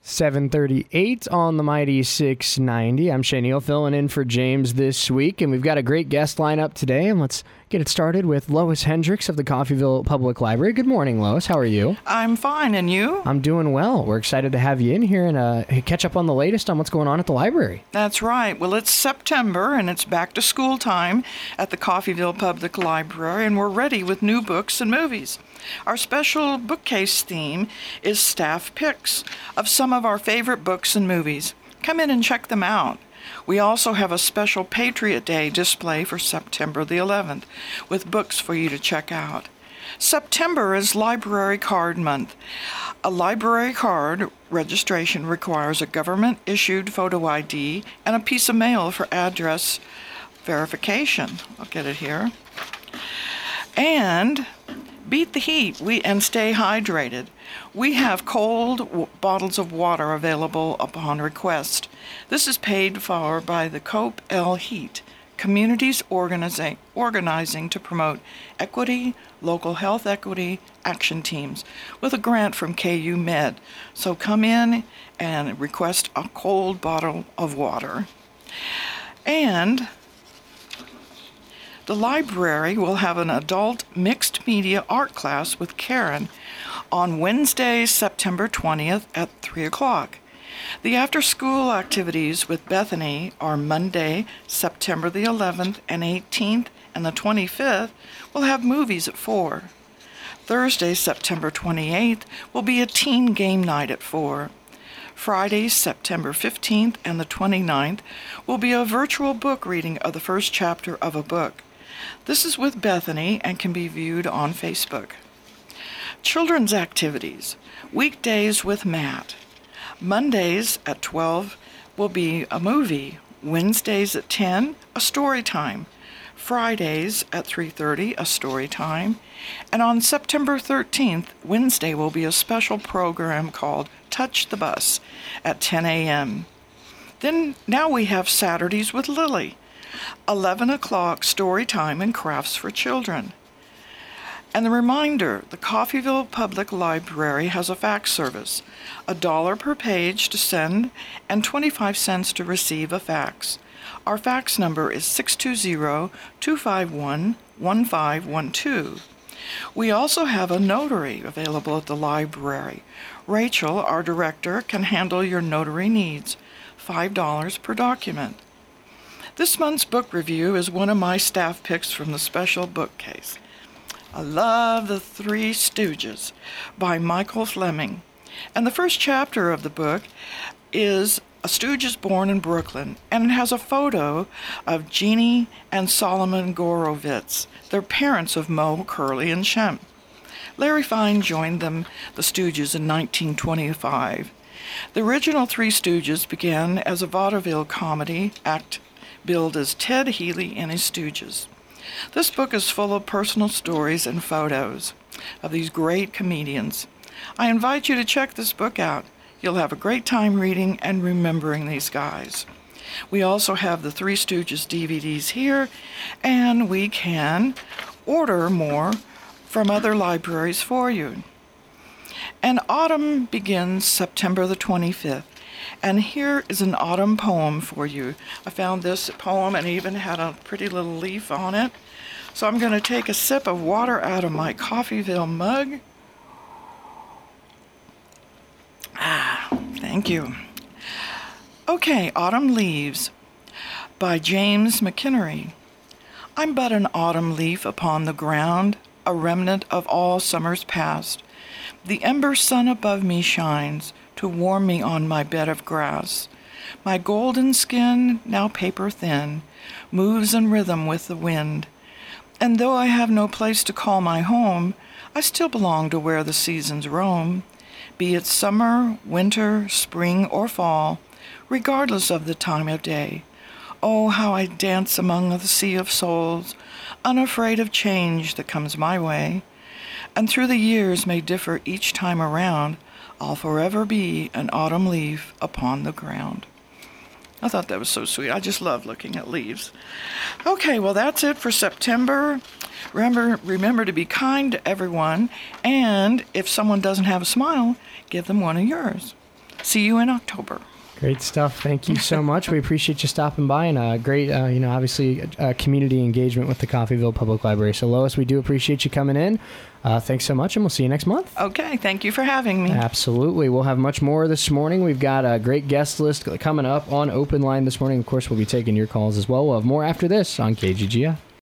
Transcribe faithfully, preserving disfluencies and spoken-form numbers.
seven thirty-eight on the Mighty six ninety. I'm Shane Neal filling in for James this week, and we've got a great guest lineup today, and let's get it started with Lois Hendricks of the Coffeyville Public Library. Good morning, Lois. How are you? I'm fine, and you? I'm doing well. We're excited to have you in here and uh, catch up on the latest on what's going on at the library. That's right. Well, it's September, and it's back to school time at the Coffeyville Public Library, and we're ready with new books and movies. Our special bookcase theme is staff picks of some of our favorite books and movies. Come in and check them out. We also have a special Patriot Day display for September the eleventh with books for you to check out. September is Library Card Month. A library card registration requires a government-issued photo I D and a piece of mail for address verification. I'll get it here. And beat the heat we and stay hydrated. We have cold w- bottles of water available upon request. This is paid for by the Cope L Heat, communities organizing, organizing to promote equity, local health equity action teams, with a grant from K U Med. So come in and request a cold bottle of water. And the library will have an adult mixed media art class with Karen on Wednesday, September twentieth at three o'clock. The after-school activities with Bethany are Monday, September the eleventh and eighteenth, and the twenty-fifth will have movies at four. Thursday, September twenty-eighth will be a teen game night at four. Friday, September fifteenth and the twenty-ninth will be a virtual book reading of the first chapter of a book. This is with Bethany and can be viewed on Facebook. Children's activities. Weekdays with Matt. Mondays at twelve will be a movie. Wednesdays at ten, a story time. Fridays at three thirty, a story time. And on September thirteenth, Wednesday will be a special program called Touch the Bus at ten a.m. Then now we have Saturdays with Lily. eleven o'clock story time and crafts for children. And the reminder, the Coffeyville Public Library has a fax service, a dollar per page to send and twenty-five cents to receive a fax. Our fax number is six two zero, two five one, one five one two. We also have a notary available at the library. Rachel, our director, can handle your notary needs, five dollars per document. This month's book review is one of my staff picks from the special bookcase. I love The Three Stooges by Michael Fleming. And the first chapter of the book is A Stooge is Born in Brooklyn, and it has a photo of Jeannie and Solomon Gorovitz, their parents of Moe, Curly, and Shem. Larry Fine joined them, the Stooges, in nineteen twenty-five. The original Three Stooges began as a vaudeville comedy act billed as Ted Healy and his Stooges. This book is full of personal stories and photos of these great comedians. I invite you to check this book out. You'll have a great time reading and remembering these guys. We also have the Three Stooges D V Ds here, and we can order more from other libraries for you. And autumn begins September the twenty-fifth. And here is an autumn poem for you. I found this poem and even had a pretty little leaf on it. So I'm going to take a sip of water out of my Coffeyville mug. Ah, thank you. Okay, Autumn Leaves by James McInerney. I'm but an autumn leaf upon the ground, a remnant of all summers past. The ember sun above me shines to warm me on my bed of grass. My golden skin, now paper thin, moves in rhythm with the wind. And though I have no place to call my home, I still belong to where the seasons roam, be it summer, winter, spring, or fall, regardless of the time of day. Oh, how I dance among the sea of souls, unafraid of change that comes my way. And through the years may differ each time around, I'll forever be an autumn leaf upon the ground. I thought that was so sweet. I just love looking at leaves. Okay, well, that's it for September. Remember, remember to be kind to everyone, and if someone doesn't have a smile, give them one of yours. see you in October. Great stuff. Thank you so much. We appreciate you stopping by, and uh, great, uh, you know, obviously uh, community engagement with the Coffeyville Public Library. So, Lois, we do appreciate you coming in. Uh, thanks so much, and we'll see you next month. Okay. Thank you for having me. Absolutely. We'll have much more this morning. We've got a great guest list coming up on Open Line this morning. Of course, we'll be taking your calls as well. We'll have more after this on K G G F.